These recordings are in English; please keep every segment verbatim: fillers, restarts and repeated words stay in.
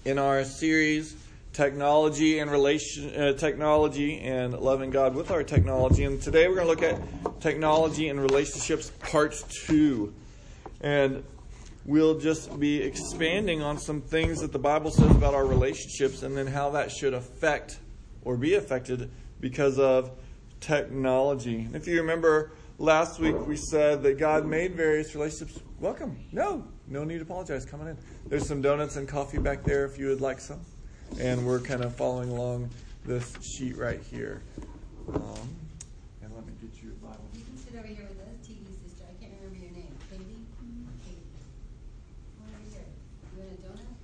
in our series, Technology and Relation, uh, Technology and Loving God with Our Technology. And today we're going to look at Technology and Relationships Part two. And we'll just be expanding on some things that the Bible says about our relationships and then how that should affect or be affected because of technology. And if you remember, last week we said that God made various relationships. Welcome. No, no need to apologize. Coming in. There's some donuts and coffee back there if you would like some. And we're kind of following along this sheet right here. Um, and let me get you a Bible. You can sit over here with us, T V sister. I can't remember your name. Katie? Mm-hmm. Katie. Come over here. You want a donut?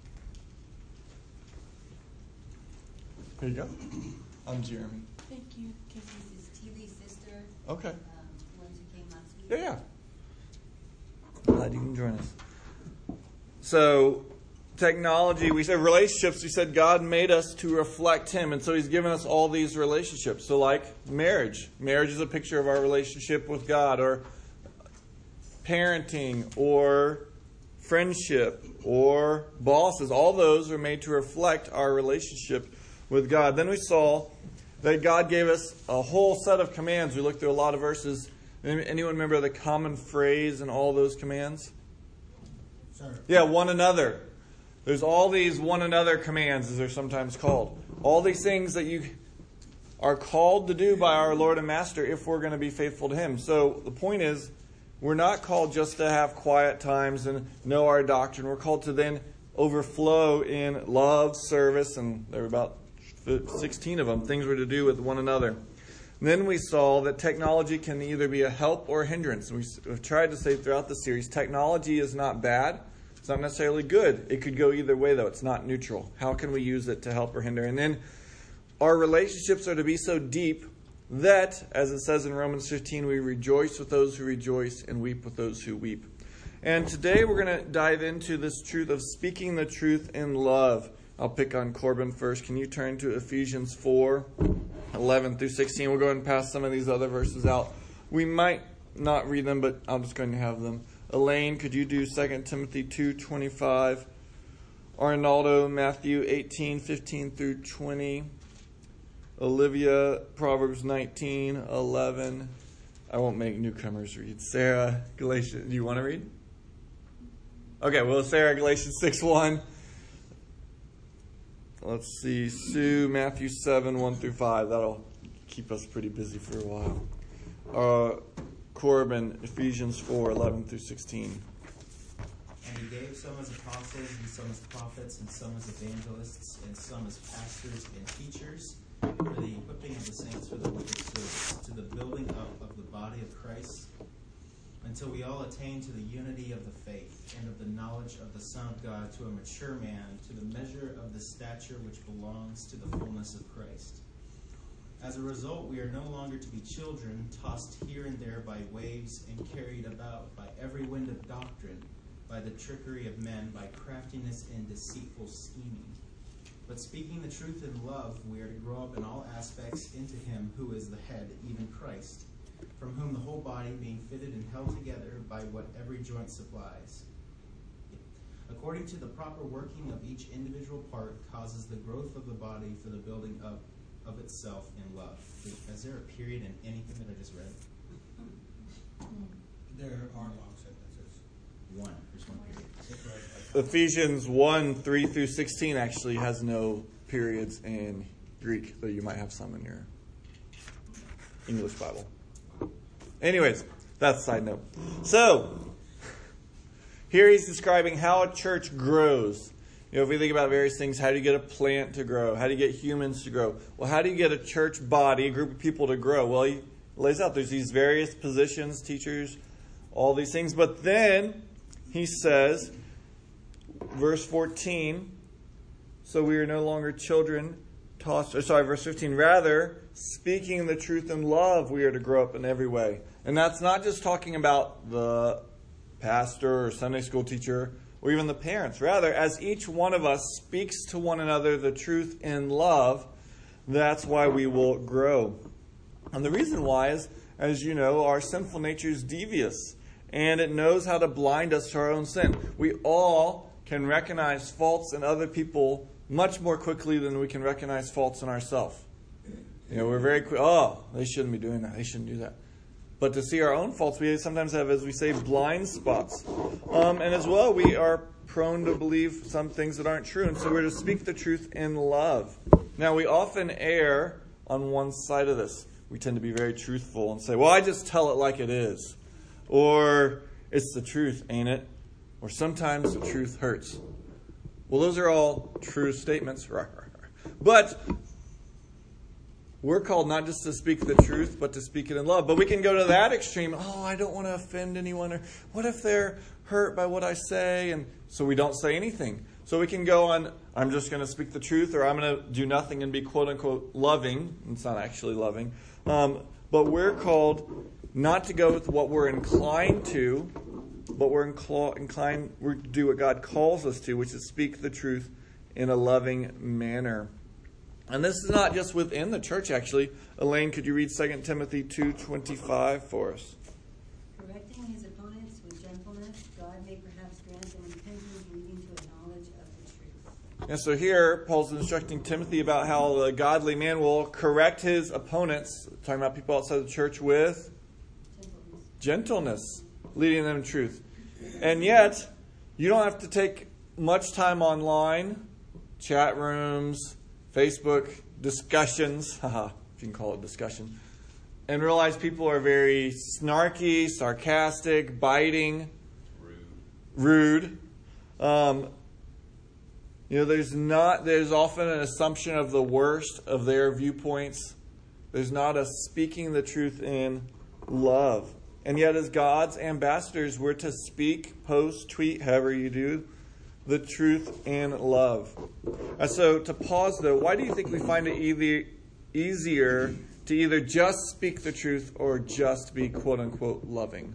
Here you go. I'm Jeremy. Thank you. This is T V's sister. Okay. Um, the ones who came last week. Yeah, yeah. Glad you can join us. So, technology, we said relationships, we said God made us to reflect Him, and so He's given us all these relationships. So like marriage. Marriage is a picture of our relationship with God, or parenting, or friendship, or bosses. All those are made to reflect our relationship with God. Then we saw that God gave us a whole set of commands. We looked through a lot of verses. Anyone remember the common phrase in all those commands? Sir. Yeah, one another. There's all these one another commands, as they're sometimes called. All these things that you are called to do by our Lord and Master if we're going to be faithful to Him. So the point is, we're not called just to have quiet times and know our doctrine. We're called to then overflow in love, service, and there are about sixteen of them, things we're to do with one another. And then we saw that technology can either be a help or a hindrance. And we've tried to say throughout the series, technology is not bad. It's not necessarily good. It could go either way, though. It's not neutral. How can we use it to help or hinder? And then our relationships are to be so deep that, as it says in Romans fifteen, we rejoice with those who rejoice and weep with those who weep. And today we're going to dive into this truth of speaking the truth in love. I'll pick on Corbin first. Can you turn to Ephesians four, eleven through sixteen? We'll go ahead and pass some of these other verses out. We might not read them, but I'm just going to have them. Elaine, could you do Second Timothy two twenty-five? Arnaldo, Matthew eighteen fifteen through twenty. Olivia, Proverbs nineteen eleven. I won't make newcomers read. Sarah, Galatians. Do you want to read? Okay, well, Sarah, Galatians six one. Let's see, Sue, Matthew seven one through five. That'll keep us pretty busy for a while. Uh, Corbin, Ephesians four eleven through sixteen. And He gave some as apostles, and some as prophets, and some as evangelists, and some as pastors and teachers, for the equipping of the saints for the work of service, to the building up of the body of Christ, until we all attain to the unity of the faith and of the knowledge of the Son of God, to a mature man, to the measure of the stature which belongs to the fullness of Christ. As a result, we are no longer to be children, tossed here and there by waves and carried about by every wind of doctrine, by the trickery of men, by craftiness and deceitful scheming. But speaking the truth in love, we are to grow up in all aspects into Him who is the head, even Christ, from whom the whole body, being fitted and held together by what every joint supplies, according to the proper working of each individual part, causes the growth of the body for the building up of itself in love. Is there a period in anything that I just read? There are long sentences. One. There's one period. Ephesians one three through sixteen actually has no periods in Greek, though you might have some in your English Bible. Anyways, that's a side note. So, here he's describing how a church grows. You know, if we think about various things, how do you get a plant to grow? How do you get humans to grow? Well, how do you get a church body, a group of people to grow? Well, he lays out there's these various positions, teachers, all these things. But then he says, verse fourteen, so we are no longer children tossed, or sorry, verse fifteen, rather, speaking the truth in love, we are to grow up in every way. And that's not just talking about the pastor or Sunday school teacher or even the parents. Rather, as each one of us speaks to one another the truth in love, that's why we will grow. And the reason why is, as you know, our sinful nature is devious, and it knows how to blind us to our own sin. We all can recognize faults in other people much more quickly than we can recognize faults in ourselves. You know, we're very quick, oh, they shouldn't be doing that. They shouldn't do that. But to see our own faults, we sometimes have, as we say, blind spots. Um, and as well, we are prone to believe some things that aren't true. And so we're to speak the truth in love. Now, we often err on one side of this. We tend to be very truthful and say, well, I just tell it like it is. Or, it's the truth, ain't it? Or sometimes the truth hurts. Well, those are all true statements. But we're called not just to speak the truth, but to speak it in love. But we can go to that extreme. Oh, I don't want to offend anyone. Or what if they're hurt by what I say? And so we don't say anything. So we can go on, I'm just going to speak the truth, or I'm going to do nothing and be quote-unquote loving. It's not actually loving. Um, but we're called not to go with what we're inclined to, but we're incl- inclined to do what God calls us to, which is speak the truth in a loving manner. And this is not just within the church, actually. Elaine, could you read Second Timothy two twenty-five for us? Correcting his opponents with gentleness, God may perhaps grant them repentance leading to a knowledge of the truth. And so here, Paul's instructing Timothy about how the godly man will correct his opponents, talking about people outside the church, with Gentleness. gentleness, leading them to truth. And yet, you don't have to take much time online, chat rooms, Facebook discussions, haha, if you can call it discussion, and realize people are very snarky, sarcastic, biting, rude. rude. Um, you know, there's not. There's often an assumption of the worst of their viewpoints. There's not a speaking the truth in love. And yet, as God's ambassadors, we're to speak, post, tweet, however you do, the truth in love. And so, to pause though, why do you think we find it either easier to either just speak the truth or just be quote unquote loving?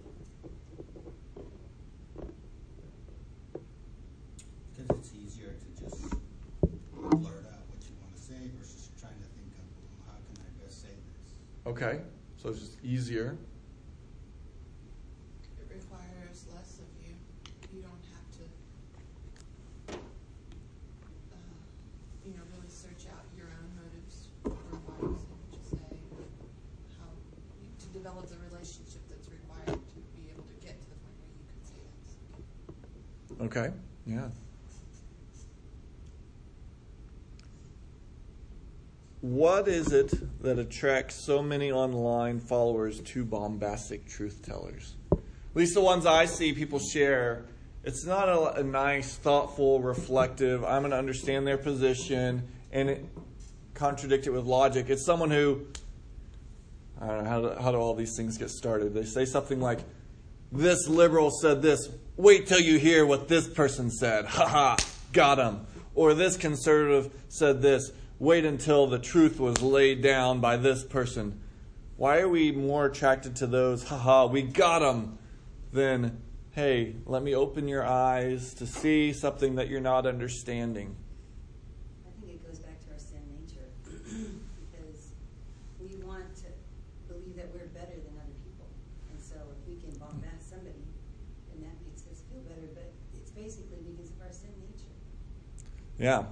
Because it's easier to just blurt out what you want to say versus trying to think of, well, how can I best say this? Okay, so it's just easier. It requires less of you. You don't have to, uh, you know, really search out your own motives or why you say what you say, how to develop the relationship that's required to be able to get to the point where you can say that. Okay, yeah. What is it that attracts so many online followers to bombastic truth tellers? At least the ones I see people share, it's not a, a nice, thoughtful, reflective, I'm going to understand their position and it, contradict it with logic. It's someone who, I don't know, how do, how do all these things get started? They say something like, this liberal said this, wait till you hear what this person said. Ha ha, got him. Or this conservative said this, wait until the truth was laid down by this person. Why are we more attracted to those, haha, we got them, than, hey, let me open your eyes to see something that you're not understanding? I think it goes back to our sin nature because we want to believe that we're better than other people. And so if we can bombast somebody, then that makes us feel better. But it's basically because of our sin nature. Yeah.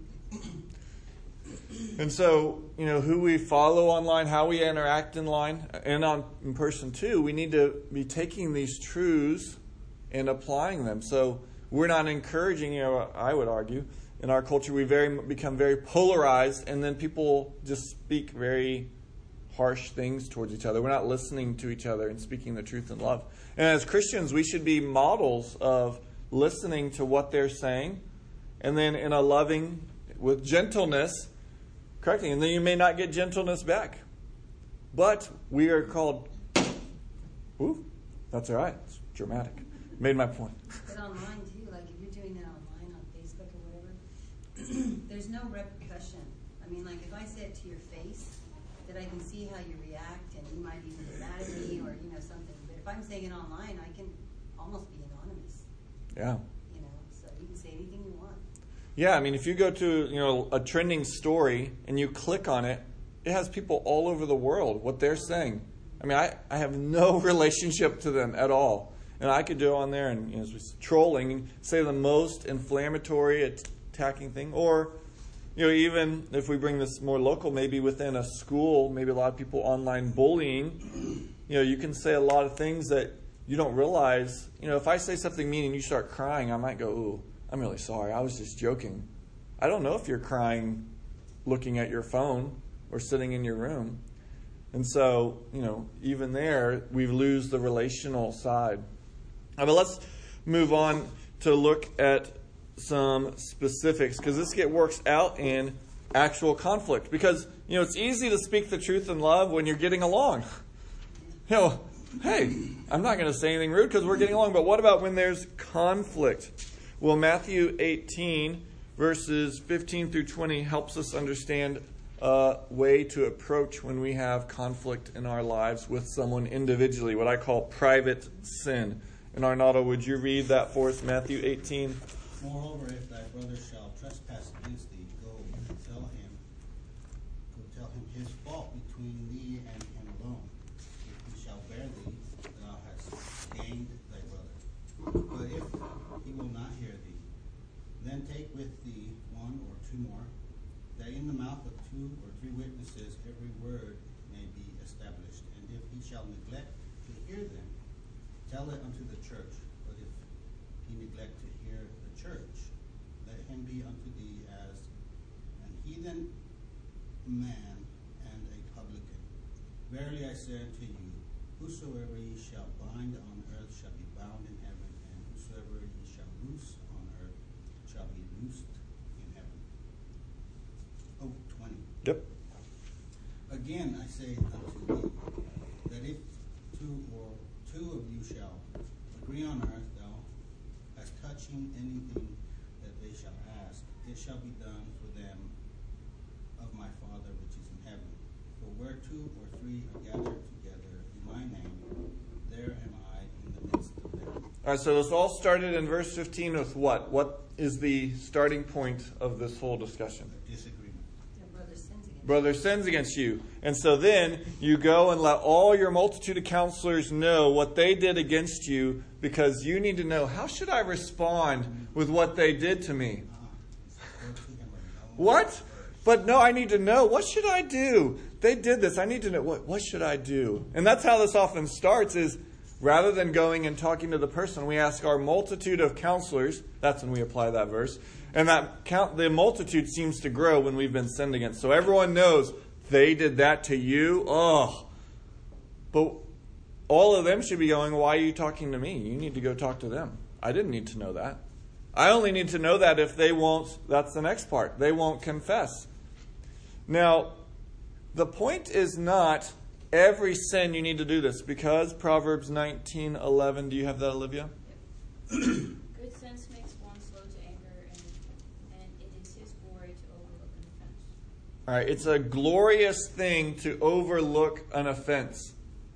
And so, you know, who we follow online, how we interact in line, and on in person too, we need to be taking these truths and applying them. So we're not encouraging, you know, I would argue, in our culture we very become very polarized, and then people just speak very harsh things towards each other. We're not listening to each other and speaking the truth in love. And as Christians, we should be models of listening to what they're saying, and then in a loving, with gentleness, correcting. And then you may not get gentleness back. But we are called... Ooh, that's all right. It's dramatic. Made my point. But online too, like if you're doing it online on Facebook or whatever, there's no repercussion. I mean, like if I say it to your face, that I can see how you react and you might even get mad at me or, you know, something. But if I'm saying it online, I can almost be anonymous. Yeah. You know, so you can say anything you want. Yeah, I mean, if you go to, you know, a trending story and you click on it, it has people all over the world, what they're saying. I mean, I, I have no relationship to them at all. And I could go on there and, you know, trolling, say the most inflammatory, attacking thing. Or, you know, even if we bring this more local, maybe within a school, maybe a lot of people online bullying, you know, you can say a lot of things that you don't realize. You know, if I say something mean and you start crying, I might go, ooh, I'm really sorry. I was just joking. I don't know if you're crying looking at your phone or sitting in your room. And so, you know, even there, we lose the relational side. But let's move on to look at some specifics, because this get works out in actual conflict. Because, you know, it's easy to speak the truth in love when you're getting along. You know, hey, I'm not going to say anything rude because we're getting along. But what about when there's conflict? Well, Matthew eighteen, verses fifteen through twenty helps us understand a way to approach when we have conflict in our lives with someone individually, what I call private sin. And Arnaldo, would you read that for us, Matthew eighteen? Moreover, if thy brother shall trespass against thee, go tell him, go tell him his fault between thee and him alone. If he shall bear thee, thou hast gained thy brother. But if he will not hear thee, then take with thee one or two more, that in the mouth of two or three witnesses every word may be established. And if he shall neglect to hear them, tell it unto the church. But if he neglect to hear the church, let him be unto thee as an heathen man and a publican. Verily I say unto you, whosoever ye shall bind on earth shall be bound in heaven, and whosoever ye shall loose on earth shall be loosed in heaven. Oh, twenty. Yep. Again I say unto thee, that if two or two of you shall agree on earth, thou as touching anything that they shall ask, it shall be done for them of my Father which is in heaven. For where two or three are gathered together in my name, there am I in the midst of them. All right, so this all started in verse fifteen with what? What is the starting point of this whole discussion? Disagreement. Your brother sins against Brother sins against you. And so then you go and let all your multitude of counselors know what they did against you, because you need to know, how should I respond with what they did to me? Go to him alone. What? But no, I need to know, what should I do? They did this. I need to know, what, what should I do? And that's how this often starts, is rather than going and talking to the person, we ask our multitude of counselors. That's when we apply that verse. And that count, the multitude seems to grow when we've been sinned against. So everyone knows they did that to you. Oh. But all of them should be going, why are you talking to me? You need to go talk to them. I didn't need to know that. I only need to know that if they won't, that's the next part, they won't confess. Now, the point is not every sin you need to do this, because Proverbs nineteen eleven, do you have that, Olivia? Good sense makes one slow to anger, and, and it is his glory to overlook an offense. All right, it's a glorious thing to overlook an offense.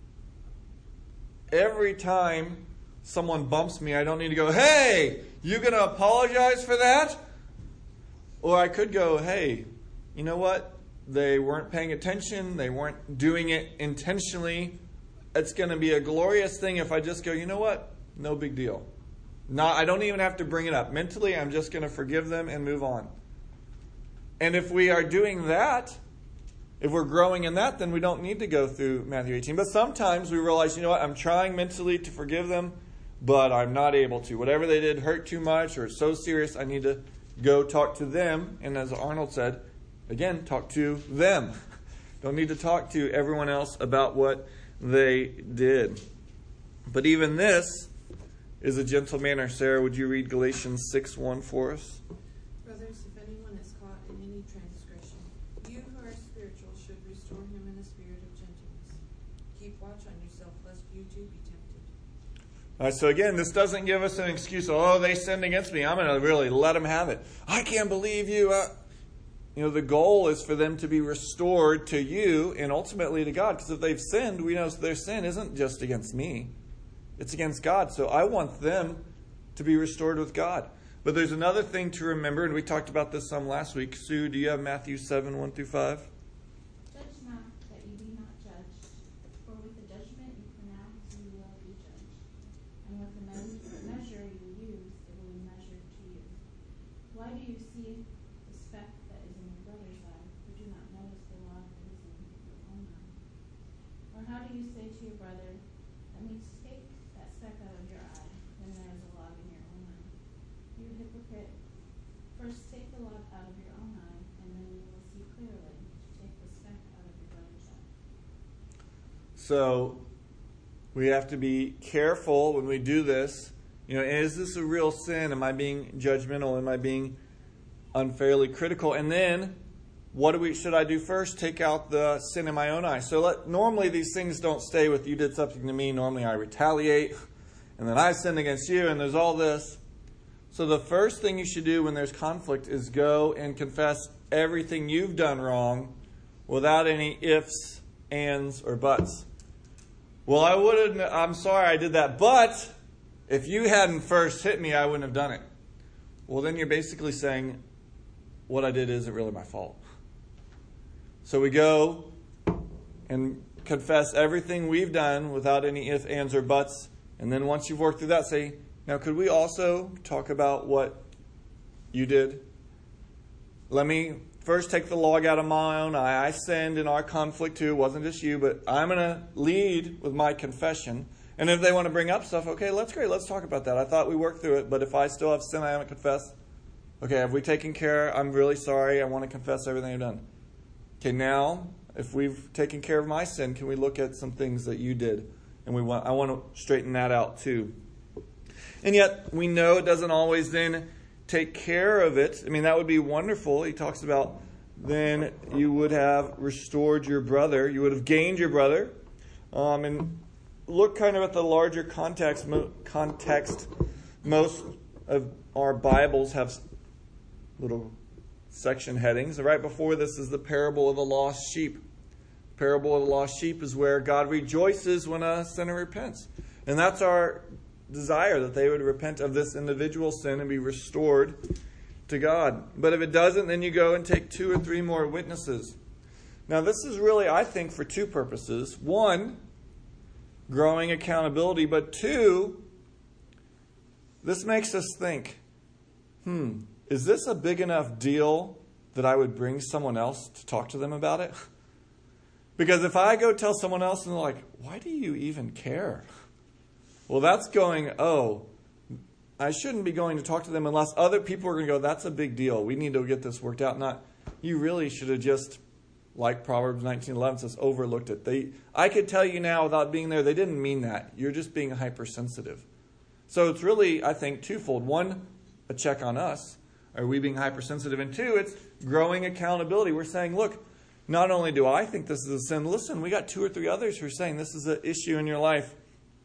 Every time someone bumps me, I don't need to go, hey, you going to apologize for that? Or I could go, hey, you know what? They weren't paying attention. They weren't doing it intentionally. It's going to be a glorious thing if I just go, you know what? No big deal. Not, I don't even have to bring it up. Mentally, I'm just going to forgive them and move on. And if we are doing that, if we're growing in that, then we don't need to go through Matthew eighteen. But sometimes we realize, you know what? I'm trying mentally to forgive them, but I'm not able to. Whatever they did hurt too much or it's so serious, I need to go talk to them. And as Arnold said, again, talk to them. Don't need to talk to everyone else about what they did. But even this is a gentle manner. Sarah, would you read Galatians six one for us? Brothers, if anyone is caught in any transgression, you who are spiritual should restore him in a spirit of gentleness. Keep watch on yourself, lest you too be tempted. All right, so again, this doesn't give us an excuse. Oh, they sinned against me. I'm going to really let them have it. I can't believe you. Uh, you know, the goal is for them to be restored to you and ultimately to God. Because if they've sinned, we know their sin isn't just against me. It's against God. So I want them to be restored with God. But there's another thing to remember, and we talked about this some last week. Sue, do you have Matthew seven, one through five? Judge not, that you be not judged. For with the judgment you pronounce, you will be judged. And with the see the speck that is in your brother's eye, but do not notice the log that is in your own eye? Or how do you say to your brother, let me take that speck out of your eye, when there is a log in your own eye? You hypocrite, first take the log out of your own eye, and then you will see clearly to take the speck out of your brother's eye. So we have to be careful when we do this. You know, is this a real sin? Am I being judgmental? Am I being unfairly critical? And then, what do we should I do first? Take out the sin in my own eye. So let, normally these things don't stay with you did something to me. Normally I retaliate, and then I sinned against you, and there's all this. So the first thing you should do when there's conflict is go and confess everything you've done wrong without any ifs, ands, or buts. Well, I would admit, I'm sorry I did that, but if you hadn't first hit me, I wouldn't have done it. Well, then you're basically saying, what I did isn't really my fault. So we go and confess everything we've done without any ifs, ands, or buts. And then once you've worked through that, say, now could we also talk about what you did? Let me first take the log out of my own eye. I sinned in our conflict too. It wasn't just you, but I'm going to lead with my confession. And if they want to bring up stuff, okay, that's great. Let's talk about that. I thought we worked through it, but if I still have sin I haven't confessed, okay, have we taken care? I'm really sorry. I want to confess everything I've done. Okay, now, if we've taken care of my sin, can we look at some things that you did? And we want I want to straighten that out too. And yet, we know it doesn't always then take care of it. I mean, that would be wonderful. He talks about then you would have restored your brother. You would have gained your brother. Um, and look kind of at the larger context. Mo- context. Most of our Bibles have little section headings. Right before this is the parable of the lost sheep. Parable of the lost sheep is where God rejoices when a sinner repents. And that's our desire, that they would repent of this individual sin and be restored to God. But if it doesn't, then you go and take two or three more witnesses. Now this is really, I think, for two purposes. One, growing accountability. But two, this makes us think, hmm, is this a big enough deal that I would bring someone else to talk to them about it? Because if I go tell someone else and they're like, why do you even care? Well, that's going, oh, I shouldn't be going to talk to them unless other people are going to go, that's a big deal. We need to get this worked out. Not, you really should have just, like Proverbs nineteen eleven says, overlooked it. They, I could tell you now without being there, they didn't mean that. You're just being hypersensitive. So it's really, I think, twofold. One, a check on us. Are we being hypersensitive? And two, it's growing accountability. We're saying, look, not only do I think this is a sin, listen, we got two or three others who are saying this is an issue in your life.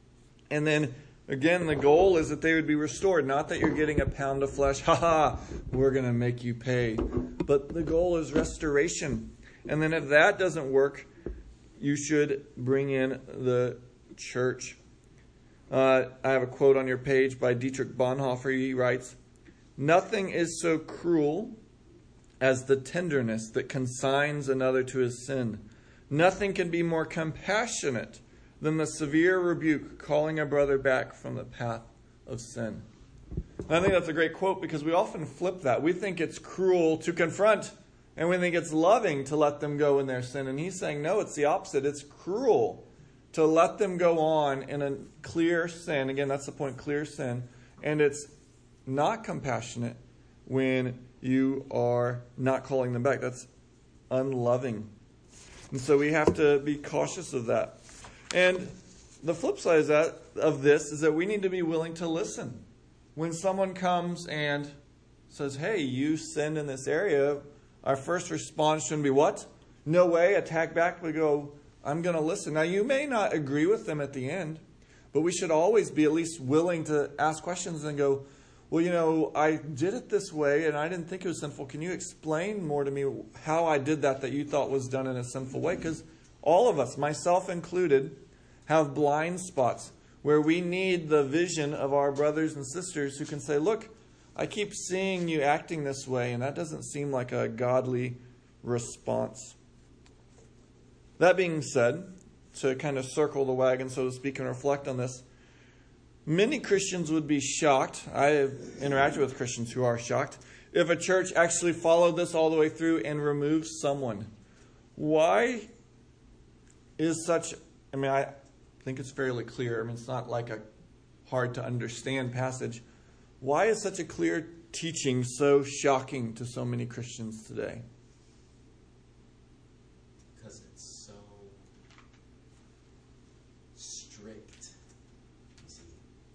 And then, again, the goal is that they would be restored. Not that you're getting a pound of flesh. Ha ha, we're going to make you pay. But the goal is restoration. And then if that doesn't work, you should bring in the church. Uh, I have a quote on your page by Dietrich Bonhoeffer. He writes, "Nothing is so cruel as the tenderness that consigns another to his sin. Nothing can be more compassionate than the severe rebuke calling a brother back from the path of sin." And I think that's a great quote because we often flip that. We think it's cruel to confront, and we think it's loving to let them go in their sin. And he's saying, no, it's the opposite. It's cruel to let them go on in a clear sin. Again, that's the point, clear sin. And it's not compassionate when you are not calling them back. That's unloving. And so we have to be cautious of that. And the flip side of that of this is that we need to be willing to listen. When someone comes and says, hey, you sinned in this area, our first response shouldn't be what? No way, attack back. We go, I'm going to listen. Now, you may not agree with them at the end, but we should always be at least willing to ask questions and go, well, you know, I did it this way and I didn't think it was sinful. Can you explain more to me how I did that that you thought was done in a sinful way? Because all of us, myself included, have blind spots where we need the vision of our brothers and sisters who can say, look, I keep seeing you acting this way, and that doesn't seem like a godly response. That being said, to kind of circle the wagon, so to speak, and reflect on this, many Christians would be shocked. I have interacted with Christians who are shocked if a church actually followed this all the way through and removed someone. Why is such, I mean, I think it's fairly clear. I mean, it's not like a hard to understand passage. Why is such a clear teaching so shocking to so many Christians today? Because it's so strict. You see,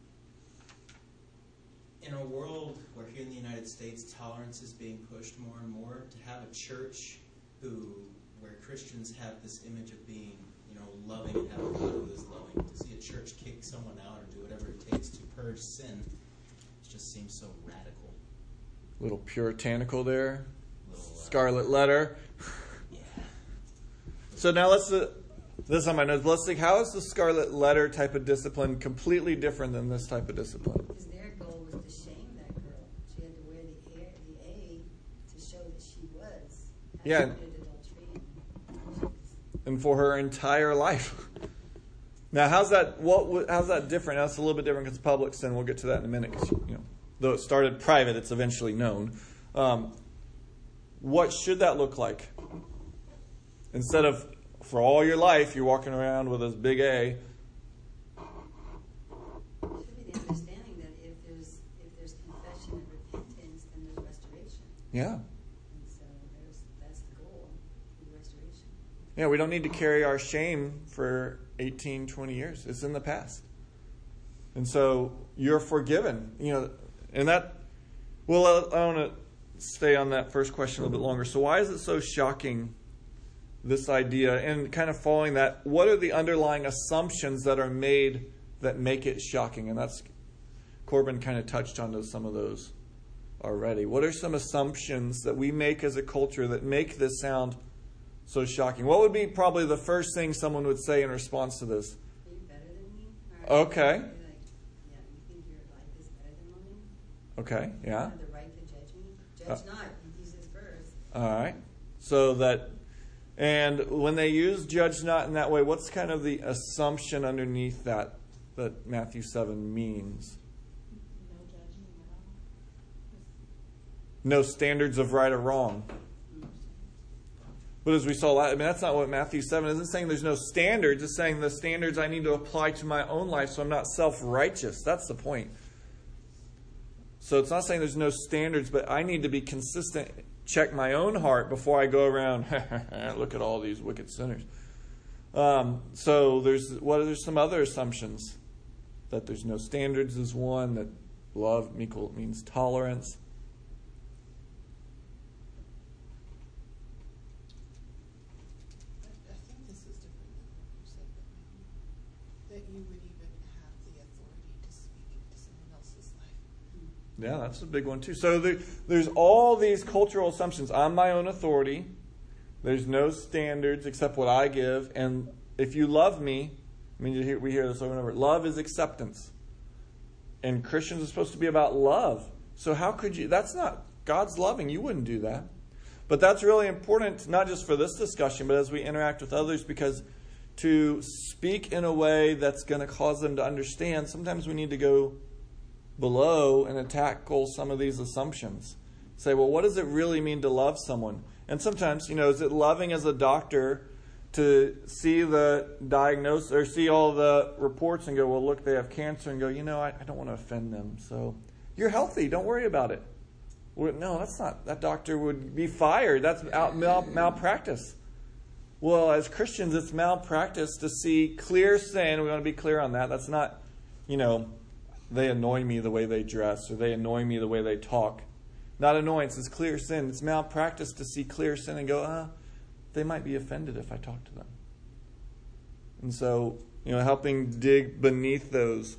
in a world where here in the United States tolerance is being pushed more and more, to have a church who, where Christians have this image of being, you know, loving and have a God who is loving, to see a church kick someone out or do whatever it takes to purge sin, it just seems so radical. Little puritanical there. Little, uh, Scarlet letter. Yeah. So now let's, uh, this on my notes, let's think, how is the scarlet letter type of discipline completely different than this type of discipline? Because their goal was to shame that girl. She had to wear the A, the A to show that she was. had Yeah. committed adultery, and she was- And for her entire life. Now, how's that? What? How's that different? That's a little bit different because public sin. We'll get to that in a minute. 'Cause, you know, though it started private, it's eventually known. Um, what should that look like? Instead of for all your life you're walking around with this big A. should be the understanding that if there's if there's confession and repentance, then there's restoration. Yeah. And so there's that's the goal, the restoration. Yeah. We don't need to carry our shame for eighteen, twenty years. It's in the past. And so you're forgiven. You know, and that. Well, I, I want to stay on that first question a little bit longer. So why is it so shocking? This idea, and kind of following that, what are the underlying assumptions that are made that make it shocking? And that's, Corbin kind of touched on some of those already. What are some assumptions that we make as a culture that make this sound so shocking? What would be probably the first thing someone would say in response to this? Are you better than me? Or Okay. you're like, yeah, you think your life is better than mine? Okay, You yeah. have the right to judge me? Judge Uh, not, he says first. All right. So that, and when they use judge not in that way, what's kind of the assumption underneath that that Matthew seven means? No judgment at all. No standards of right or wrong. But as we saw, I mean, that's not what Matthew seven isn't saying. There's no standards. It's saying the standards I need to apply to my own life so I'm not self-righteous. That's the point. So it's not saying there's no standards, but I need to be consistent. Check my own heart before I go around, look at all these wicked sinners. Um, so there's what are there some other assumptions? That there's no standards is one, that love equal means tolerance. I, I think this is different than what you said, but maybe that you would even have the authority to speak into someone else's life. Yeah, that's a big one too. So there, there's all these cultural assumptions. I'm my own authority. There's no standards except what I give. And if you love me, I mean, you hear, we hear this over and over. Love is acceptance. And Christians are supposed to be about love. So how could you, that's not, God's loving. You wouldn't do that. But that's really important, not just for this discussion, but as we interact with others, because to speak in a way that's going to cause them to understand, sometimes we need to go below and tackle some of these assumptions. Say, well, what does it really mean to love someone? And sometimes, you know, is it loving as a doctor to see the diagnosis or see all the reports and go, well, look, they have cancer, and go, you know, I, I don't want to offend them. So you're healthy. Don't worry about it. Well, no, that's not. That doctor would be fired. That's out, mal, malpractice. Well, as Christians, it's malpractice to see clear sin. We want to be clear on that. That's not, you know, they annoy me the way they dress, or they annoy me the way they talk. Not annoyance, it's clear sin. It's malpractice to see clear sin and go, uh, they might be offended if I talk to them. And so, you know, helping dig beneath those.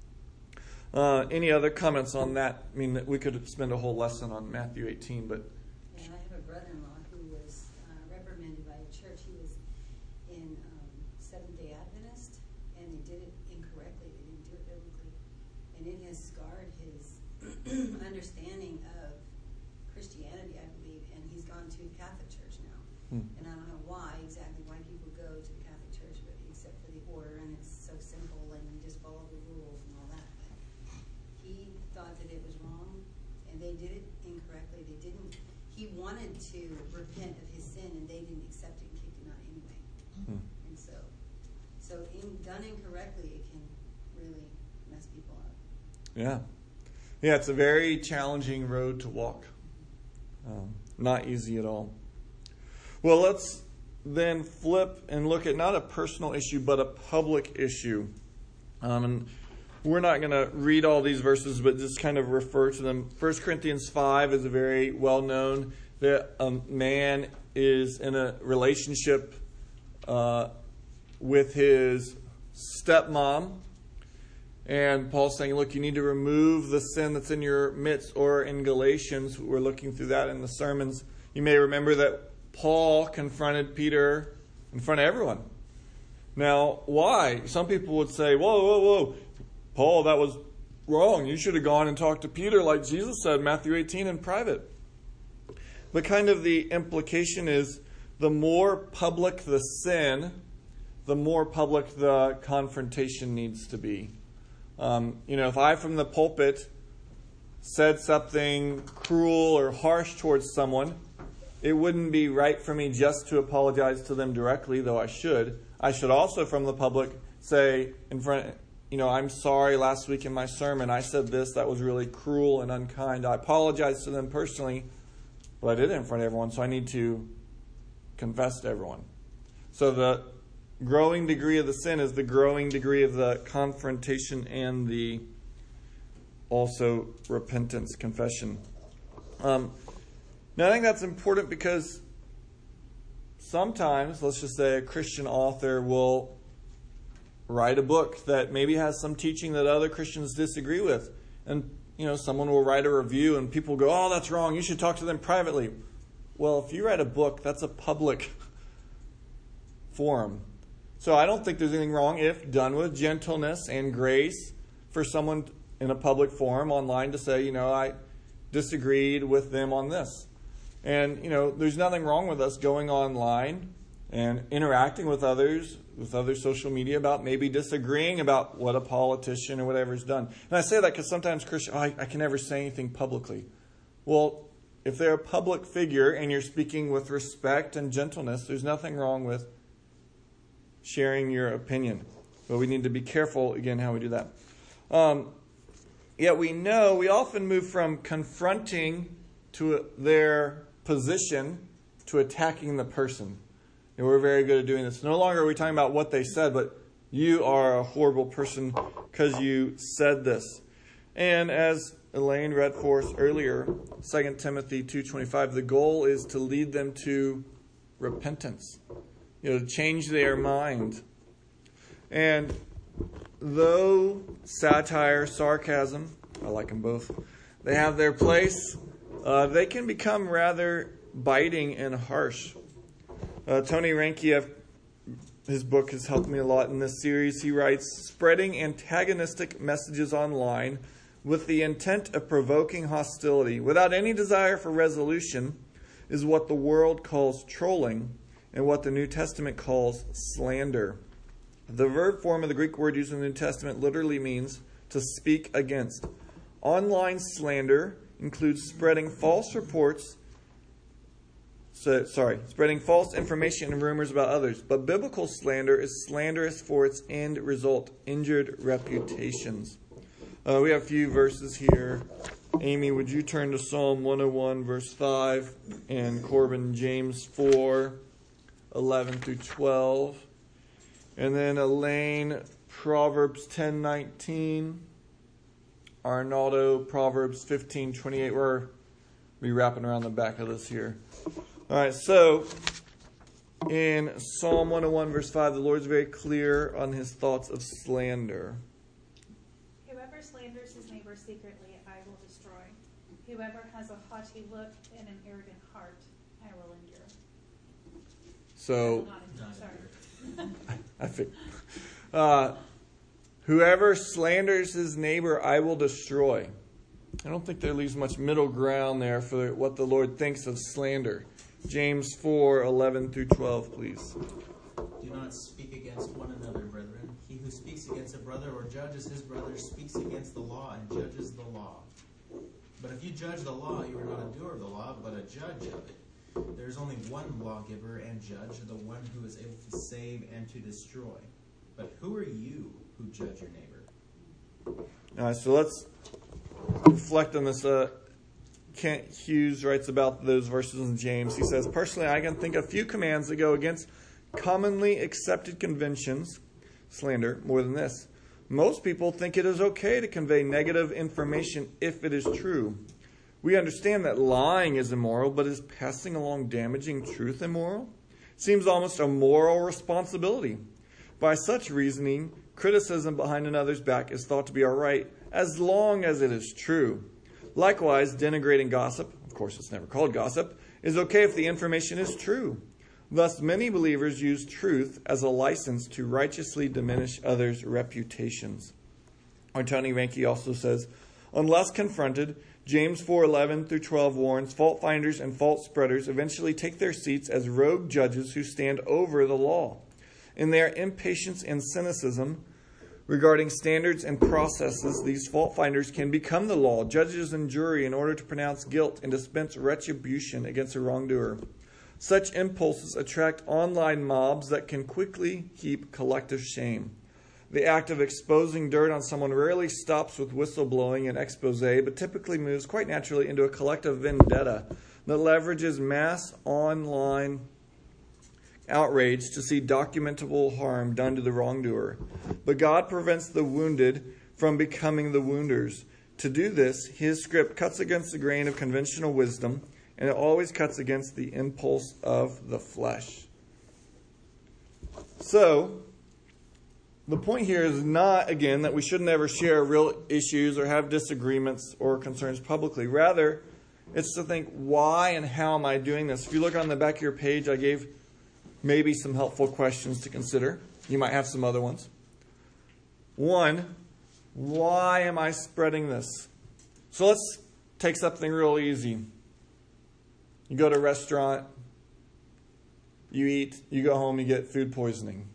Uh, any other comments on that? I mean, we could spend a whole lesson on Matthew eighteen, but... Yeah, I have a brother-in-law who was uh, reprimanded by a church. He was in um, Seventh-day Adventist, and they did it incorrectly. They didn't do it biblically. And it has scarred his understanding of Christianity, I believe, and he's gone to Catholic Church now. Hmm. And I don't know why, exactly why people go to the Catholic Church, but except for the order, and it's so simple, and you just follow the rules and all that. But he thought that it was wrong, and they did it incorrectly. They wanted to repent of his sin and they didn't accept it and kicked him out anyway. Hmm. And so, so in, done incorrectly, it can really mess people up. Yeah. Yeah, it's a very challenging road to walk. Um, not easy at all. Well, let's then flip and look at not a personal issue, but a public issue. Um, and we're not going to read all these verses, but just kind of refer to them. First Corinthians five is a very well-known that a man is in a relationship uh, with his stepmom. And Paul's saying, look, you need to remove the sin that's in your midst. Or in Galatians, we're looking through that in the sermons. You may remember that Paul confronted Peter in front of everyone. Now, why? Some people would say, whoa, whoa, whoa, Paul, that was wrong. You should have gone and talked to Peter like Jesus said, Matthew eighteen, in private. But kind of the implication is the more public the sin, the more public the confrontation needs to be. Um, you know, if I from the pulpit said something cruel or harsh towards someone, it wouldn't be right for me just to apologize to them directly, though I should. I should also, from the public, say in front, you know, I'm sorry, last week in my sermon I said this, that was really cruel and unkind. I apologize to them personally, but I did it in front of everyone, so I need to confess to everyone. So the growing degree of the sin is the growing degree of the confrontation and the also repentance, confession. Um, now I think that's important because sometimes, let's just say a Christian author will write a book that maybe has some teaching that other Christians disagree with. And, you know, someone will write a review and people go, oh, that's wrong. You should talk to them privately. Well, if you write a book, that's a public forum. So I don't think there's anything wrong if done with gentleness and grace for someone in a public forum online to say, you know, I disagreed with them on this. And, you know, there's nothing wrong with us going online and interacting with others, with other social media about maybe disagreeing about what a politician or whatever has done. And I say that because sometimes Christians, oh, I, I can never say anything publicly. Well, if they're a public figure and you're speaking with respect and gentleness, there's nothing wrong with sharing your opinion. But we need to be careful, again, how we do that. Um, yet we know we often move from confronting to their position to attacking the person. And we're very good at doing this. No longer are we talking about what they said, but you are a horrible person because you said this. And as Elaine read for us earlier, Second Timothy two twenty-five, the goal is to lead them to repentance. You know, to change their mind. And though satire, sarcasm, I like them both, they have their place, uh, they can become rather biting and harsh. Uh, Tony Reinke, his book has helped me a lot in this series. He writes, spreading antagonistic messages online with the intent of provoking hostility without any desire for resolution is what the world calls trolling and what the New Testament calls slander. The verb form of the Greek word used in the New Testament literally means to speak against. Online slander includes spreading false reports, so, sorry, spreading false information and rumors about others. But biblical slander is slanderous for its end result, injured reputations. Uh, we have a few verses here. Amy, would you turn to Psalm one oh one, verse five, and Corbin, James four, eleven through twelve. And then Elaine, Proverbs ten nineteen. Arnaldo, Proverbs fifteen twenty-eight. We're be wrapping around the back of this here. All right, so in Psalm one oh one, verse five, the Lord's very clear on his thoughts of slander. Whoever slanders his neighbor secretly, I will destroy. Whoever has a haughty look and an arrogant heart, I will endure. So, Not sorry. I think, uh, whoever slanders his neighbor, I will destroy. I don't think there leaves much middle ground there for what the Lord thinks of slander. James four, eleven through twelve, please. Do not speak against one another, brethren. He who speaks against a brother or judges his brother speaks against the law and judges the law. But if you judge the law, you are not a doer of the law, but a judge of it. There's only one lawgiver and judge, the one who is able to save and to destroy. But who are you who judge your neighbor? All right, so let's reflect on this. Uh, Kent Hughes writes about those verses in James. He says, personally, I can think of few commands that go against commonly accepted conventions, slander, more than this. Most people think it is okay to convey negative information if it is true. We understand that lying is immoral, but is passing along damaging truth immoral? Seems almost a moral responsibility. By such reasoning, criticism behind another's back is thought to be all right as long as it is true. Likewise, denigrating gossip, of course it's never called gossip, is okay if the information is true. Thus, many believers use truth as a license to righteously diminish others' reputations. Or Tony Ranke also says, unless confronted, James four eleven through twelve warns fault finders and fault spreaders eventually take their seats as rogue judges who stand over the law. In their impatience and cynicism regarding standards and processes, these fault finders can become the law, judges and jury, in order to pronounce guilt and dispense retribution against a wrongdoer. Such impulses attract online mobs that can quickly heap collective shame. The act of exposing dirt on someone rarely stops with whistleblowing and expose, but typically moves quite naturally into a collective vendetta that leverages mass online outrage to see documentable harm done to the wrongdoer. But God prevents the wounded from becoming the wounders. To do this, his script cuts against the grain of conventional wisdom, and it always cuts against the impulse of the flesh. So, the point here is not, again, that we should never share real issues or have disagreements or concerns publicly. Rather, it's to think, why and how am I doing this? If you look on the back of your page, I gave maybe some helpful questions to consider. You might have some other ones. One, why am I spreading this? So let's take something real easy. You go to a restaurant, you eat, you go home, you get food poisoning.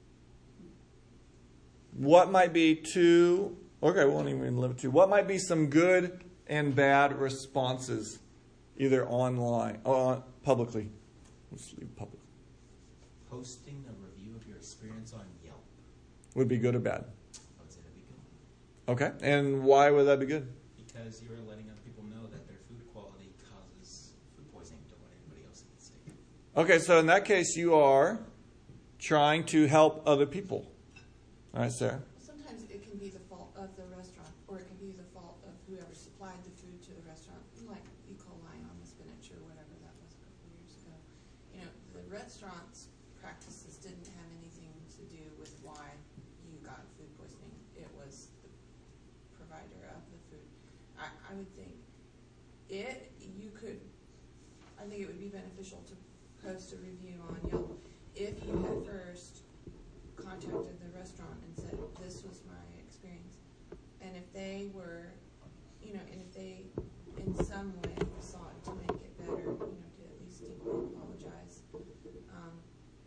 What might be two, okay, we won't even limit to, what might be some good and bad responses, either online, or publicly? Let's leave public. Posting a review of your experience on Yelp. Would be good or bad? I would say that'd be good. Okay, and why would that be good? Because you are letting other people know that their food quality causes food poisoning. Don't want anybody else to get sick. Okay, so in that case, you are trying to help other people. All right, Sarah. Sometimes it can be the fault of the restaurant, or it can be the fault of whoever supplied the food to the restaurant, like E. coli on the spinach or whatever that was a couple of years ago. You know, the restaurant's practices didn't have anything to do with why you got food poisoning. It was the provider of the food. I, I would think it, you could, I think it would be beneficial to post a review on Yelp if you had first contacted the restaurant and said, this was my experience. And if they were, you know, and if they in some way sought to make it better, you know, to at least deeply apologize, um,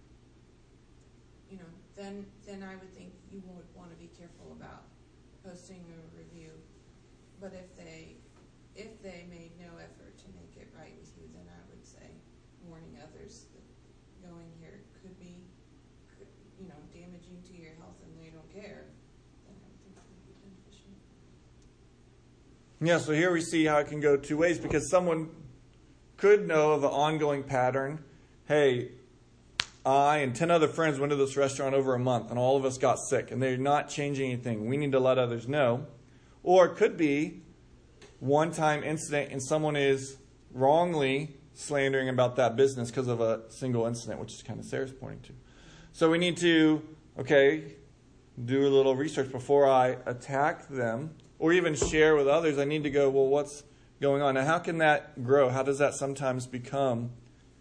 you know, then then I would think you would want to be careful about posting a review. But if they if they made no effort to make it right with you, then I would say warning others that going here could be, could, you know, damaging to your health and they don't care, then I would think it would be beneficial. Yeah, so here we see how it can go two ways, because someone could know of an ongoing pattern. Hey, I and ten other friends went to this restaurant over a month and all of us got sick, and they're not changing anything. We need to let others know. Or it could be one-time incident and someone is wrongly slandering about that business because of a single incident, which is kind of Sarah's pointing to. So we need to, okay, do a little research before I attack them or even share with others. I need to go, well, what's going on? Now, how can that grow? How does that sometimes become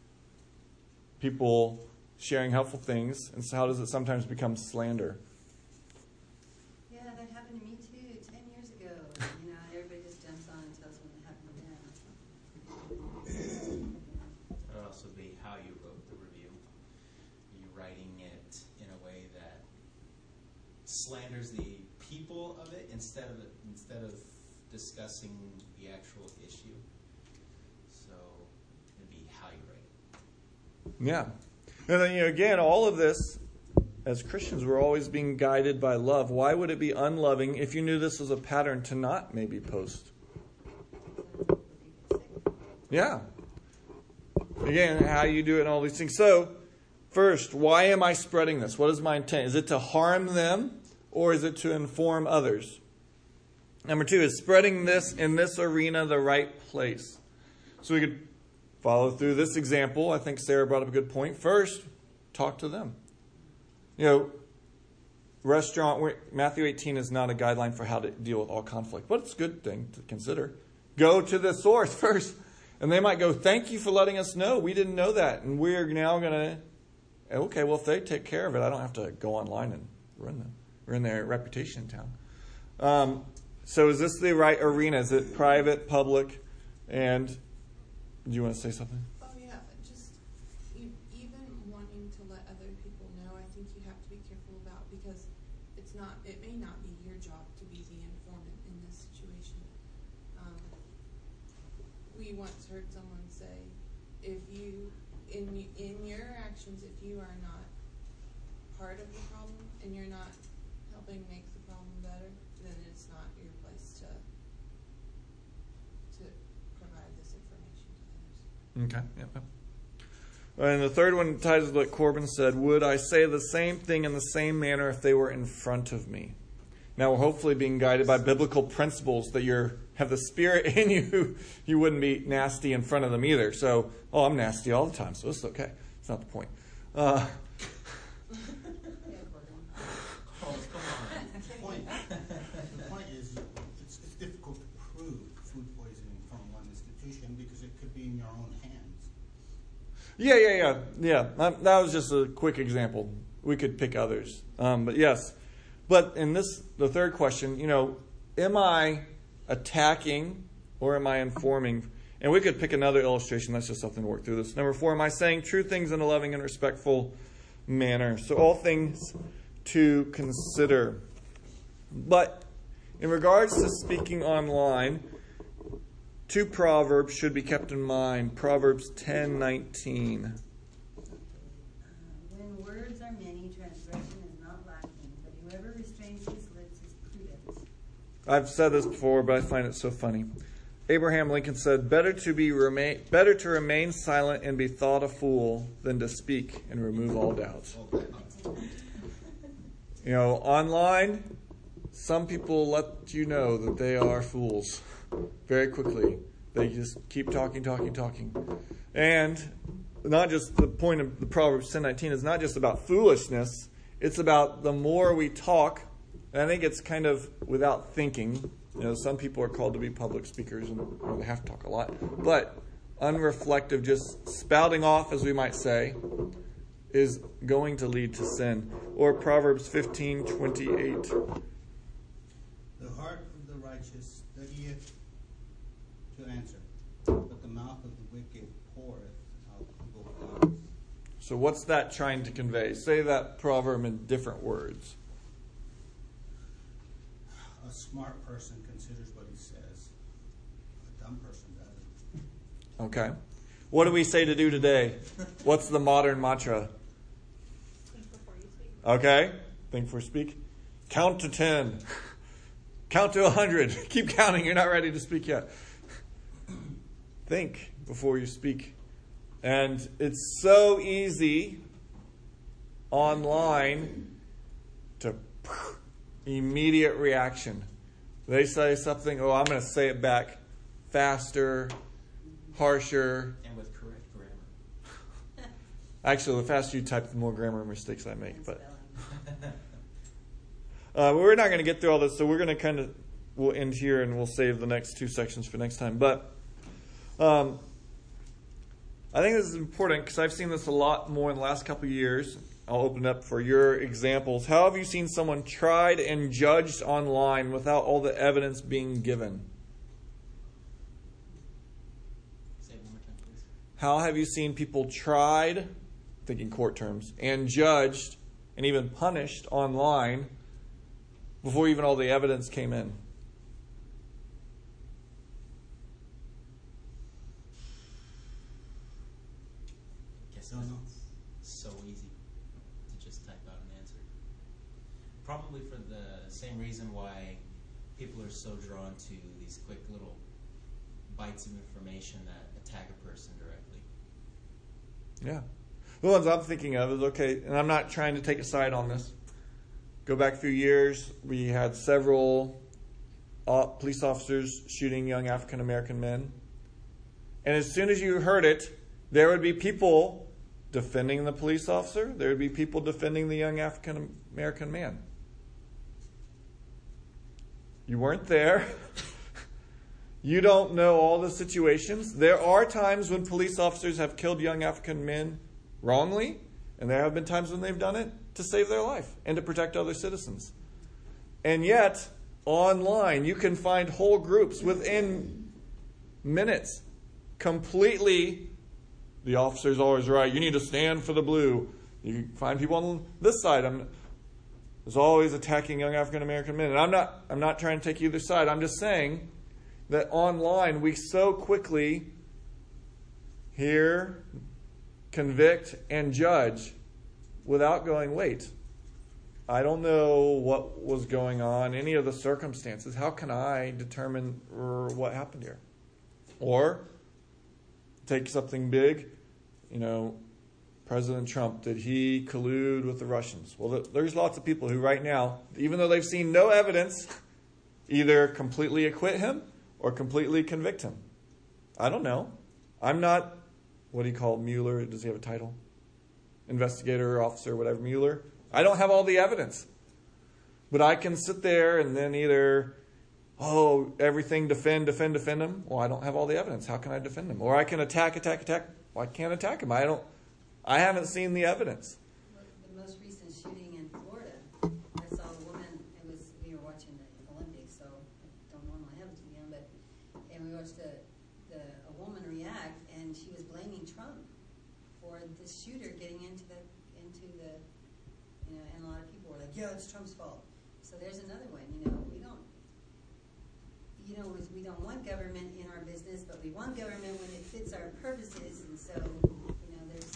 people sharing helpful things? And so how does it sometimes become slander? Yeah, that happened to me too, ten years ago. You know, everybody just jumps on and tells when it happened to them. It would also be how you wrote the review. You writing it in a way that slanders the people of it instead of instead of discussing the actual issue. So it'd be how you write it. Yeah. And then, you know, again, all of this, as Christians, we're always being guided by love. Why would it be unloving if you knew this was a pattern to not maybe post? Yeah. Again, how you do it and all these things. So, first, why am I spreading this? What is my intent? Is it to harm them or is it to inform others? Number two, is spreading this in this arena the right place? So we could follow through this example. I think Sarah brought up a good point. First, talk to them. You know, restaurant, Matthew eighteen is not a guideline for how to deal with all conflict, but it's a good thing to consider. Go to the source first. And they might go, thank you for letting us know. We didn't know that. And we're now going to, okay, well, if they take care of it, I don't have to go online and ruin them. Ruin their reputation in town. Um, so is this the right arena? Is it private, public? And do you want to say something? Oh yeah, just e- even wanting to let other people know, I think you have to be careful about, because it's not, it may not be your job to be the informant in this situation. Um, we once heard someone say, if you, in in your actions, if you are not part of the problem and you're not helping make the problem better, then it's not your place to to provide this information to others. Okay. Yep. And the third one ties with what Corbin said. Would I say the same thing in the same manner if they were in front of me? Now we're hopefully being guided by biblical principles that you're have the Spirit in you. You wouldn't be nasty in front of them either. So, oh, I'm nasty all the time, so it's okay. It's not the point. Uh, Oh, come on. The point, the point is, it's, it's difficult to prove food poisoning from one institution because it could be in your own hands. yeah, yeah, yeah, yeah. That, that was just a quick example. We could pick others, um, but yes. But in this, the third question, you know, am I attacking or am I informing? And we could pick another illustration. That's just something to work through this. Number four, am I saying true things in a loving and respectful manner? So all things to consider. But in regards to speaking online, two proverbs should be kept in mind. Proverbs ten nineteen. Uh, when words are many, transgression is not lacking, but whoever restrains his lips is prudent. I've said this before, but I find it so funny. Abraham Lincoln said, better to be remain, better to remain silent and be thought a fool than to speak and remove all doubts. You know, online, some people let you know that they are fools very quickly. They just keep talking, talking, talking. And not just the point of the Proverbs ten nineteen is not just about foolishness. It's about the more we talk, and I think it's kind of without thinking. You know, some people are called to be public speakers and or they have to talk a lot. But unreflective, just spouting off, as we might say, is going to lead to sin. Or Proverbs fifteen twenty-eight. The heart of the righteous studieth to answer, but the mouth of the wicked poureth out evil words. So what's that trying to convey? Say that proverb in different words. A smart person considers what he says. A dumb person doesn't. Okay. What do we say to do today? What's the modern mantra? Think before you speak. Okay. Think before you speak. Count to ten. Count to a hundred. Keep counting. You're not ready to speak yet. Think before you speak. And it's so easy online to immediate reaction. They say something, oh, I'm going to say it back faster, harsher. And with correct grammar. Actually, the faster you type, the more grammar mistakes I make. And But spelling. uh, we're not going to get through all this, so we're going to kind of, we'll end here and we'll save the next two sections for next time. But um, I think this is important because I've seen this a lot more in the last couple of years. I'll open it up for your examples. How have you seen someone tried and judged online without all the evidence being given? Say it one more time, please. How have you seen people tried, thinking court terms, and judged and even punished online before even all the evidence came in? Guess It's Don't know. so easy to just type out an answer. Probably for the same reason why people are so drawn to these quick little bites of information that attack a person directly. Yeah. The ones I'm thinking of is, okay, and I'm not trying to take a side on this. Go back a few years, we had several uh, police officers shooting young African American men. And as soon as you heard it, there would be people defending the police officer. There would be people defending the young African American man. You weren't there. You don't know all the situations. There are times when police officers have killed young African men wrongly, and there have been times when they've done it to save their life and to protect other citizens. And yet, online, you can find whole groups within minutes completely, the officer's always right, you need to stand for the blue. You find people on this side, I'm, there's always attacking young African American men. And I'm not, I'm not trying to take either side. I'm just saying that online we so quickly hear, convict, and judge without going, wait, I don't know what was going on, any of the circumstances. How can I determine what happened here? Or take something big, you know, President Trump, did he collude with the Russians? Well, there's lots of people who right now, even though they've seen no evidence, either completely acquit him or completely convict him. I don't know. I'm not, what do you call Mueller? Does he have a title? Investigator, officer, whatever, Mueller. I don't have all the evidence. But I can sit there and then either, oh, everything defend, defend, defend him. Well, I don't have all the evidence. How can I defend him? Or I can attack, attack, attack. Well, I can't attack him. I don't. I haven't seen the evidence. The most recent shooting in Florida, I saw a woman. It was we were watching the Olympics, so I don't normally have it too young, but and we watched the, the a woman react, and she was blaming Trump for the shooter getting into the into the you know, and a lot of people were like, yeah, it's Trump's fault. So there's another one. You know, we don't. You know, we don't want government in our business, but we want government when it fits our purposes, and so you know, there's.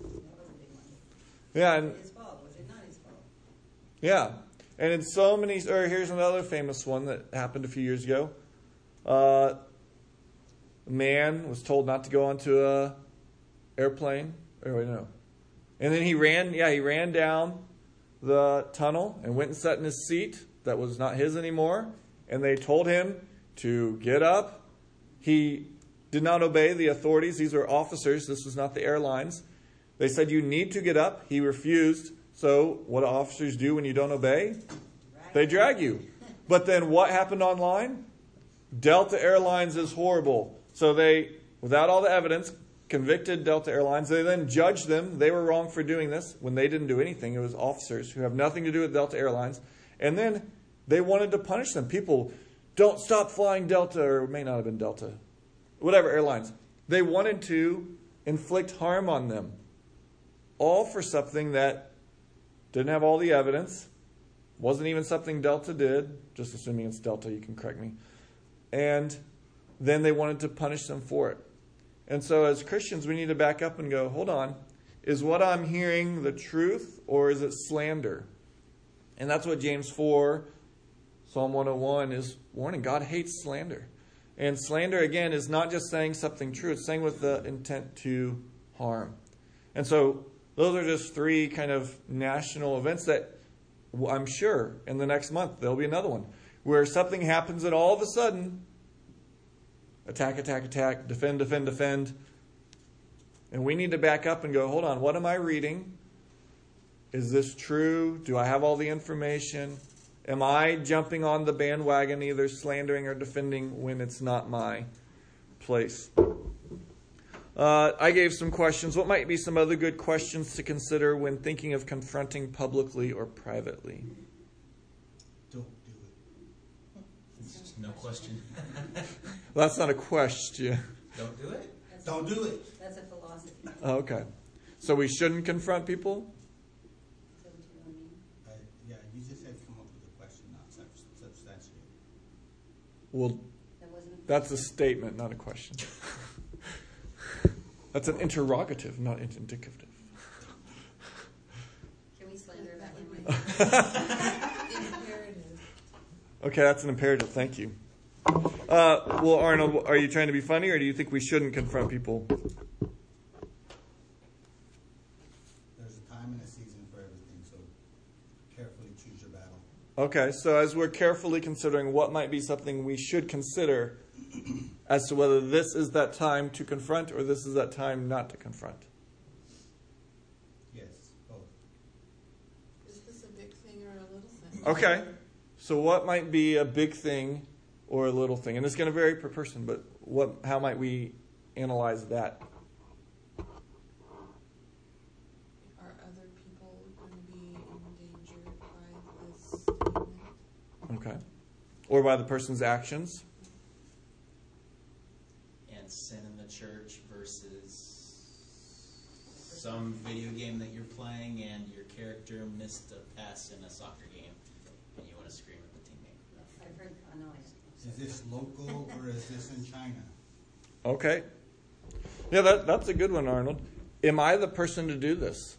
Yeah, and his fault. Was it not his fault? yeah, and in so many. Or here's another famous one that happened a few years ago. Uh, a man was told not to go onto a airplane. Or wait, no, and then he ran. Yeah, he ran down the tunnel and went and sat in his seat that was not his anymore. And they told him to get up. He did not obey the authorities. These were officers. This was not the airlines. They said, you need to get up. He refused. So what do officers do when you don't obey? They drag you. But then what happened online? Delta Airlines is horrible. So they, without all the evidence, convicted Delta Airlines. They then judged them. They were wrong for doing this when they didn't do anything. It was officers who have nothing to do with Delta Airlines. And then they wanted to punish them. People, don't stop flying Delta, or it may not have been Delta, whatever airlines. They wanted to inflict harm on them. All for something that didn't have all the evidence, wasn't even something Delta did, just assuming it's Delta, you can correct me. And then they wanted to punish them for it. And so as Christians, we need to back up and go, hold on, is what I'm hearing the truth or is it slander? And that's what James four, Psalm one oh one is warning. God hates slander. And slander, again, is not just saying something true, it's saying with the intent to harm. And so those are just three kind of national events that I'm sure in the next month there'll be another one where something happens and all of a sudden, attack, attack, attack, defend, defend, defend. And we need to back up and go, hold on, what am I reading? Is this true? Do I have all the information? Am I jumping on the bandwagon, either slandering or defending when it's not my place? Uh, I gave some questions. What might be some other good questions to consider when thinking of confronting publicly or privately? Don't do it. It's just no question. Well, that's not a question. Don't do it. That's Don't a, do it. That's a philosophy. Oh, okay. So we shouldn't confront people? Is that what you want to mean? Uh, yeah, you just have to come up with a question, not sub- substantiate. Well, That wasn't a that's a statement, not a question. That's an interrogative, not an indicative. Can we slander That about would him be right imperative. Okay, that's an imperative. Thank you. Uh, well, Arnold, are you trying to be funny, or do you think we shouldn't confront people? There's a time and a season for everything, so carefully choose your battle. Okay, so as we're carefully considering what might be something we should consider as to whether this is that time to confront or this is that time not to confront. Yes, both. Is this a big thing or a little thing? Okay, so what might be a big thing or a little thing? And it's going to vary per person, but what? How might we analyze that? Are other people going to be endangered by this statement? Okay. Or by the person's actions? And sin in the church versus some video game that you're playing and your character missed a pass in a soccer game and you want to scream at the teammate. I've heard, I know I Is this local or is this in China? Okay. Yeah, that, that's a good one, Arnold. Am I the person to do this?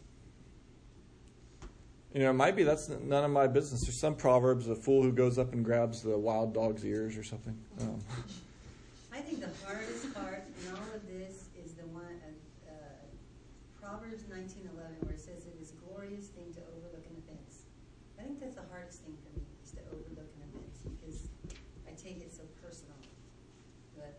You know, it might be that's none of my business. There's some proverbs, a fool who goes up and grabs the wild dog's ears or something. Um, I think the hardest part in all of this is the one, uh, uh, Proverbs nineteen eleven, where it says it is a glorious thing to overlook an offense. I think that's the hardest thing for me, is to overlook an offense, because I take it so personal. But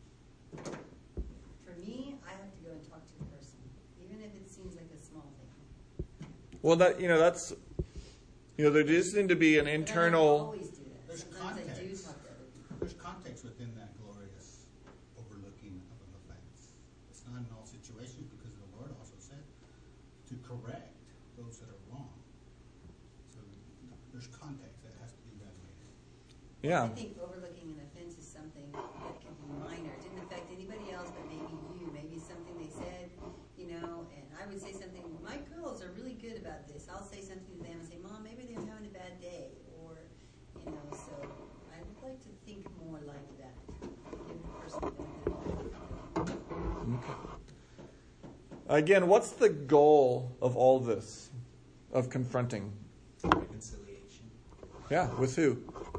for me, I have to go and talk to the person, even if it seems like a small thing. well, that you know, that's you know, there does need to be an But I don't internal. always do that. There's Sometimes I do context. talk to other people. There's context within that glorious overlooking of an offense. It's not in all situations, because the Lord also said to correct those that are wrong. So there's context that has to be evaluated. Yeah. I think overlooking an offense is something that can be minor. It didn't affect anybody else, but maybe you. Maybe something they said, you know, and I would say something, my girls are really good about this. I'll say something to them and say, Mom, maybe they're having a bad day. Or, you know, so I would like to think more like that. Give the person the benefit of the doubt. Again, what's the goal of all this, of confronting? Reconciliation. Yeah, with who?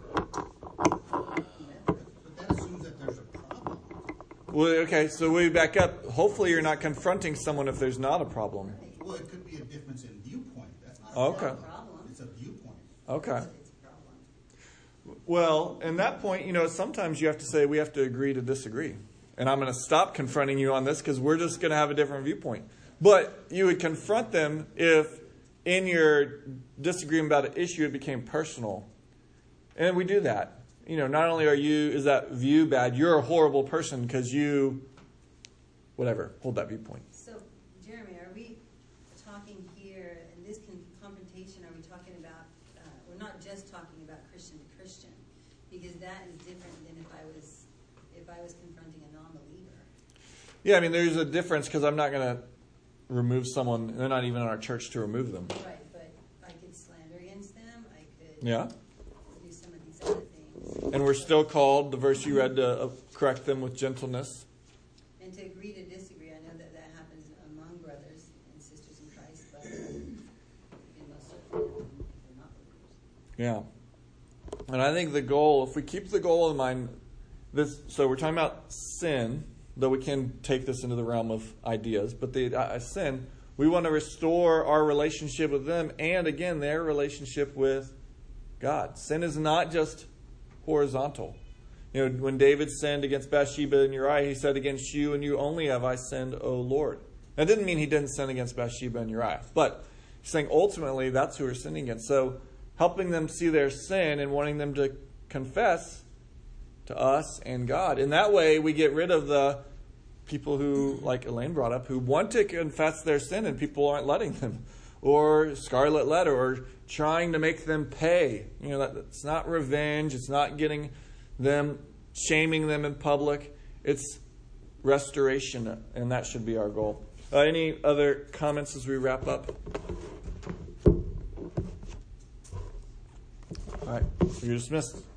But that assumes that there's a problem. Well, okay, so we back up. Hopefully, you're not confronting someone if there's not a problem. Well, it could be a difference in viewpoint. That's not a Okay. problem. Problem. It's a viewpoint. Okay. It's a problem. Well, in that point, you know, sometimes you have to say we have to agree to disagree. And I'm going to stop confronting you on this because we're just going to have a different viewpoint. But you would confront them if in your disagreement about an issue it became personal. And we do that. You know, not only are you, is that view bad, you're a horrible person because you, whatever, hold that viewpoint. So, Jeremy, are we talking here, in this con- confrontation, are we talking about, uh, we're not just talking about Christian to Christian, because that is different than if I was, if I was confronting a non-believer. Yeah, I mean, there's a difference because I'm not going to remove someone, they're not even in our church to remove them. Right, but I could slander against them, I could Yeah. do some of these other things. And we're still called, the verse you read, to uh, correct them with gentleness. And to agree to disagree, I know that that happens among brothers and sisters in Christ, but in most certainly if they're not believers. Yeah. And I think the goal, if we keep the goal in mind, this, so we're talking about sin, though we can take this into the realm of ideas, but the uh, sin, we want to restore our relationship with them and, again, their relationship with God. Sin is not just horizontal. You know, when David sinned against Bathsheba and Uriah, he said, against you and you only have I sinned, O Lord. That didn't mean he didn't sin against Bathsheba and Uriah, but he's saying ultimately that's who we're sinning against. So helping them see their sin and wanting them to confess to us and God. In that way, we get rid of the people who, like Elaine brought up, who want to confess their sin and people aren't letting them. Or scarlet letter, or trying to make them pay. You know, that, it's not revenge. It's not getting them, shaming them in public. It's restoration, and that should be our goal. Uh, any other comments as we wrap up? All right, you're dismissed.